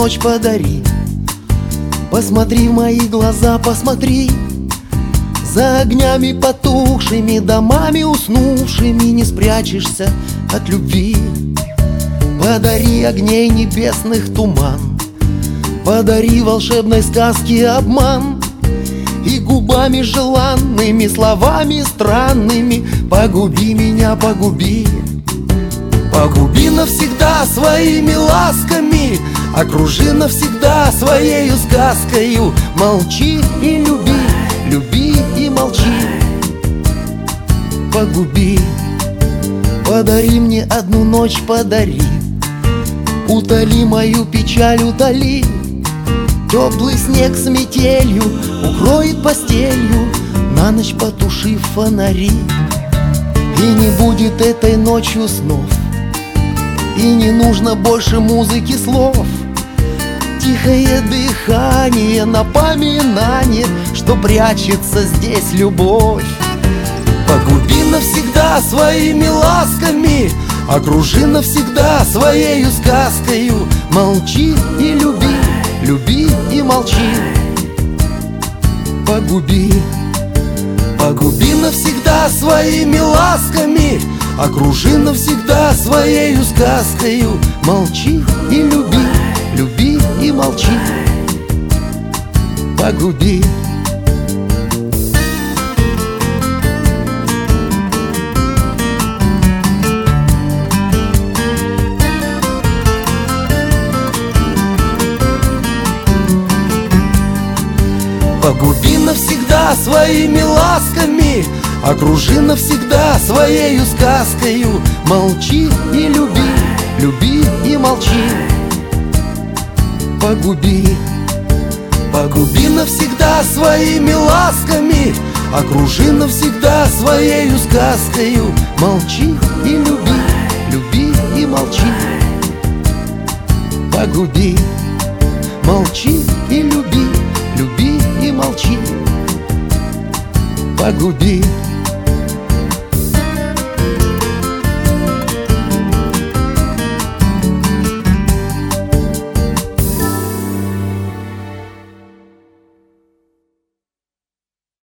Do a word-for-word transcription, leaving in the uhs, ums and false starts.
ночь подари. Посмотри в мои глаза, посмотри. За огнями потухшими, домами уснувшими не спрячешься от любви. Подари огней небесных туман, подари волшебной сказки обман, и губами желанными, словами странными погуби меня, погуби. Погуби навсегда своими ласками, окружи навсегда своею сказкою. Молчи и люби, люби и молчи. Погуби, подари мне одну ночь, подари. Утоли мою печаль, утоли. Теплый снег с метелью укроет постелью, на ночь потушив фонари. И не будет этой ночью снов, и не нужно больше музыки слов. Тихое дыхание, напоминание, что прячется здесь любовь. Погуби навсегда своими ласками, окружи навсегда своею сказкою. Молчи и люби, люби и молчи. Погуби, погуби навсегда своими ласками, окружи навсегда своею сказкою. Молчи и люби, люби и молчи. Погуби. Погуби навсегда своими ласками, окружи навсегда своею сказкою. Молчи и люби, люби и молчи. Погуби, погуби навсегда своими ласками, окружи навсегда своею сказкою. Молчи и люби, люби и молчи. Погуби, молчи и люби, люби и молчи. Погуби.